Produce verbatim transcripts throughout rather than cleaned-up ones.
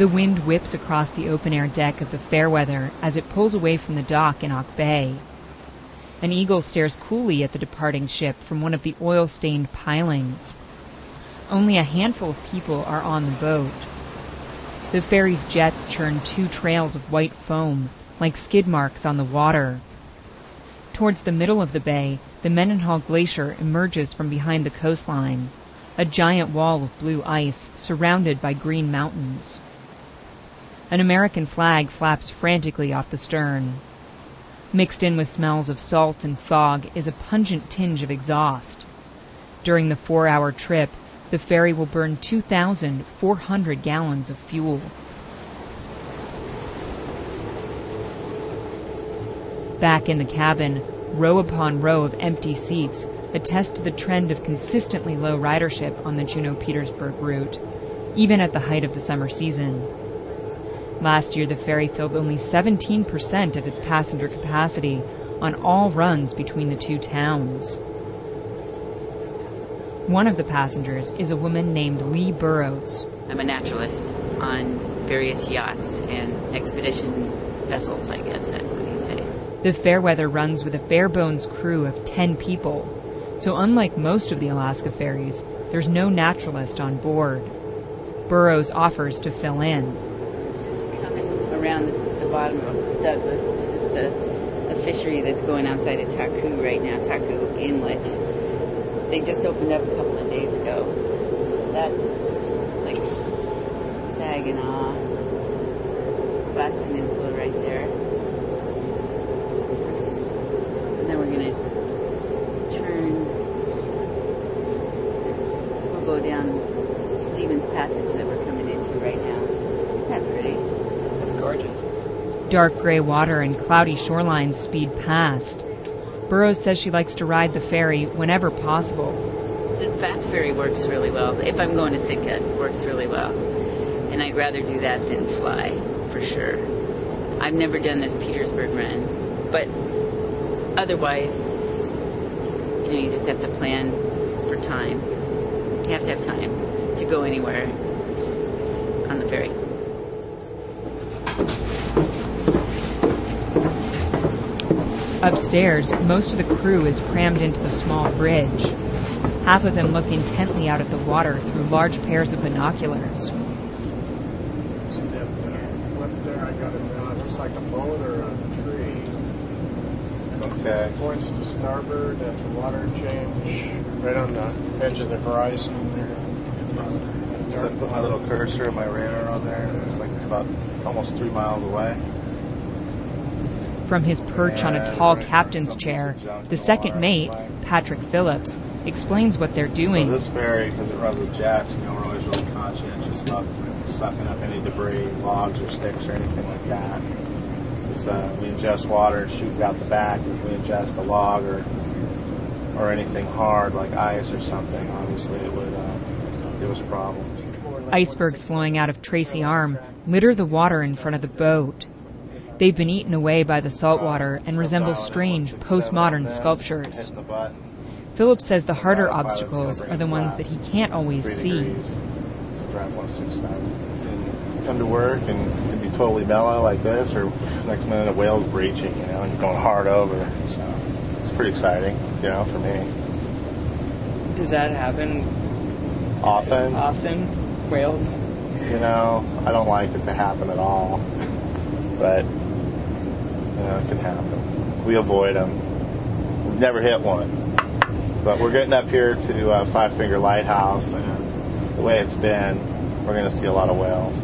The wind whips across the open-air deck of the Fairweather as it pulls away from the dock in Ock Bay. An eagle stares coolly at the departing ship from one of the oil-stained pilings. Only a handful of people are on the boat. The ferry's jets churn two trails of white foam, like skid marks on the water. Towards the middle of the bay, the Mendenhall Glacier emerges from behind the coastline, a giant wall of blue ice surrounded by green mountains. An American flag flaps frantically off the stern. Mixed in with smells of salt and fog is a pungent tinge of exhaust. During the four-hour trip, the ferry will burn two thousand four hundred gallons of fuel. Back in the cabin, row upon row of empty seats attest to the trend of consistently low ridership on the Juneau-Petersburg route, even at the height of the summer season. Last year, the ferry filled only seventeen percent of its passenger capacity on all runs between the two towns. One of the passengers is a woman named Lee Burrows. I'm a naturalist on various yachts and expedition vessels, I guess that's what you say. The Fairweather runs with a bare-bones crew of ten people, so unlike most of the Alaska ferries, there's no naturalist on board. Burrows offers to fill in. Just coming around the, the bottom of Douglas. This is the, the fishery that's going outside of Taku right now, Taku Inlet. They just opened up a couple of days ago. So that's like Saginaw, Glass Peninsula right there. We're just, and then we're going to turn, we'll go down Stevens Passage that we're coming into right now. Isn't that pretty? That's gorgeous. Dark gray water and cloudy shorelines speed past. Burrows says she likes to ride the ferry whenever possible. The fast ferry works really well. If I'm going to Sitka, it works really well. And I'd rather do that than fly, for sure. I've never done this Petersburg run. But otherwise, you know, you just have to plan for time. You have to have time to go anywhere on the ferry. Upstairs, most of the crew is crammed into the small bridge. Half of them look intently out at the water through large pairs of binoculars. Up there, I got it now. It looks like a boat or a tree. Okay. It points to starboard and the water change right on the edge of the horizon there. So I put my little cursor and my radar on there, and it's like it's about almost three miles away. From his perch on a tall captain's chair, the second mate, Patrick Phillips, explains what they're doing. So this ferry, because it runs with jets, you know, we're always really conscientious about sucking up any debris, logs or sticks or anything like that. Just, uh, we ingest water and shoot it out the back. If we ingest a log or or anything hard like ice or something, obviously it would uh, give us problems. Icebergs flowing out of Tracy Arm litter the water in front of the boat. They've been eaten away by the saltwater and resemble strange postmodern sculptures. Phillips says the harder obstacles are the ones that he can't always see. Come to work and it'd be totally mellow like this, or next minute a whale's breaching, you know, and you're going hard over. So it's pretty exciting, you know, for me. Does that happen often? Often? Whales? You know, I don't like it to happen at all, but you know, it can happen. We avoid them. We've never hit one, but we're getting up here to uh, Five Finger Lighthouse, and the way it's been, we're going to see a lot of whales.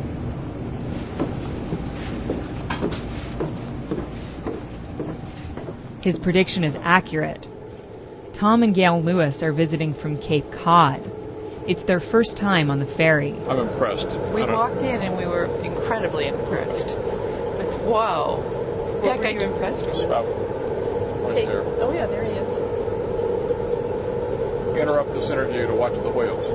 His prediction is accurate. Tom and Gail Lewis are visiting from Cape Cod. It's their first time on the ferry. I'm impressed. We walked in and we were incredibly impressed. With whoa. What were you impressed with? Stop. Right Hey. there. Oh yeah, there he is. Interrupt this interview to watch the whales.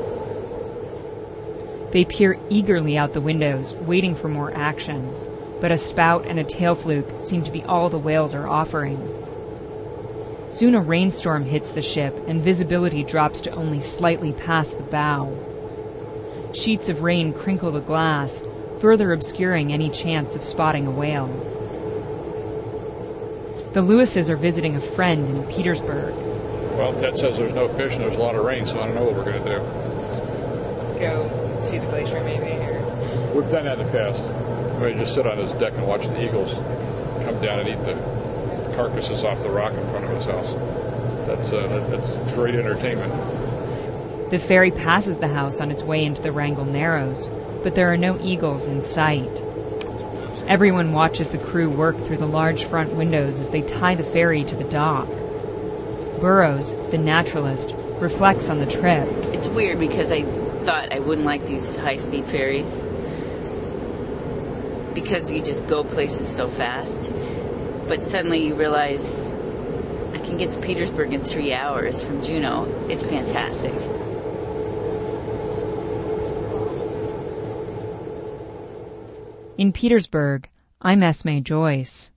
They peer eagerly out the windows, waiting for more action. But a spout and a tail fluke seem to be all the whales are offering. Soon a rainstorm hits the ship, and visibility drops to only slightly past the bow. Sheets of rain crinkle the glass, further obscuring any chance of spotting a whale. The Lewises are visiting a friend in Petersburg. Well, Ted says there's no fish and there's a lot of rain, so I don't know what we're going to do. Go see the glacier maybe, or We've done that in the past. We just sit on his deck and watch the eagles come down and eat the carcasses off the rock in front of his house. That's uh, that, that's great entertainment. The ferry passes the house on its way into the Wrangell Narrows, but there are no eagles in sight. Everyone watches the crew work through the large front windows as they tie the ferry to the dock. Burroughs, the naturalist, reflects on the trip. It's weird because I thought I wouldn't like these high-speed ferries because you just go places so fast. But suddenly you realize I can get to Petersburg in three hours from Juneau. It's fantastic. In Petersburg, I'm Esme Joyce.